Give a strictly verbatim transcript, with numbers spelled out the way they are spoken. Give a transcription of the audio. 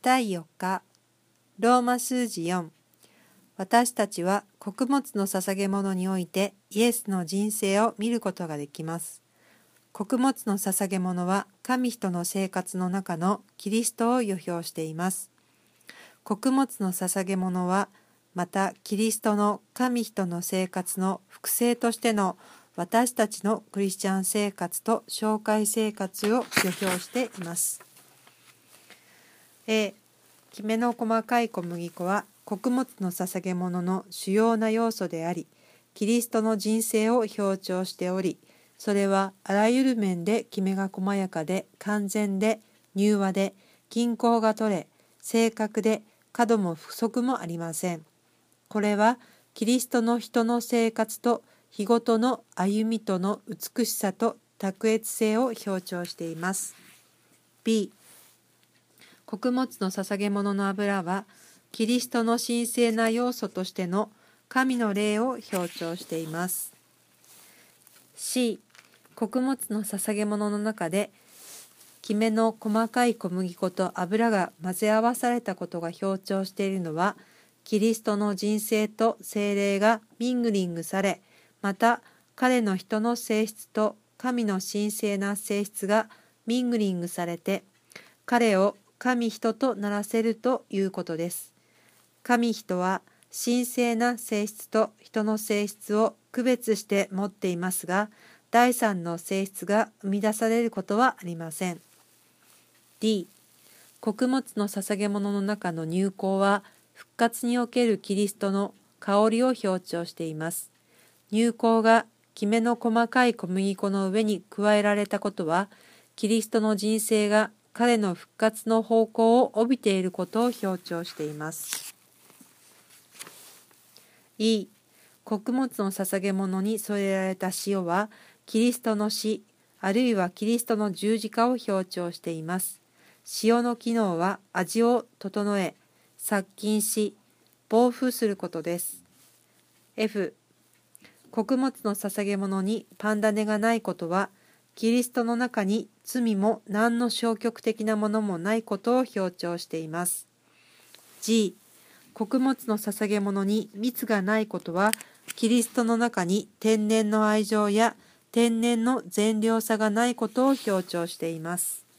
だいよっか、ローマ数字よん。私たちは穀物の捧げ物においてイエスの人生を見ることができます。穀物の捧げ物は神人の生活の中のキリストを予表しています。穀物の捧げ物はまたキリストの神人の生活の複製としての私たちのクリスチャン生活と紹介生活を予表しています。A、きめの細かい小麦粉は穀物の捧げ物の主要な要素であり、キリストの人生を強調しており、それはあらゆる面できめが細やかで完全で柔和で均衡が取れ、正確で角も不足もありません。これはキリストの人の生活と日ごとの歩みとの美しさと卓越性を強調しています。B、穀物の捧げ物の油はキリストの神聖な要素としての神の霊を強調しています。C、穀物の捧げ物の中できめの細かい小麦粉と油が混ぜ合わされたことが強調しているのは、キリストの人生と聖霊がミングリングされ、また彼の人の性質と神の神聖な性質がミングリングされて、彼を神人とならせるということです。神人は神聖な性質と人の性質を区別して持っていますが、第三の性質が生み出されることはありません。D、穀物の捧げ物の中の乳香は復活におけるキリストの香りを強調しています。乳香がきめの細かい小麦粉の上に加えられたことは、キリストの人生が彼の復活の方向を帯びていることを強調しています。E、穀物の捧げ物に添えられた塩は、キリストの死、あるいはキリストの十字架を強調しています。塩の機能は味を整え、殺菌し、防腐することです。F、穀物の捧げ物にパンダネがないことは、キリストの中に罪も何の消極的なものもないことを強調しています。G、穀物の捧げ物に蜜がないことは、キリストの中に天然の愛情や天然の善良さがないことを強調しています。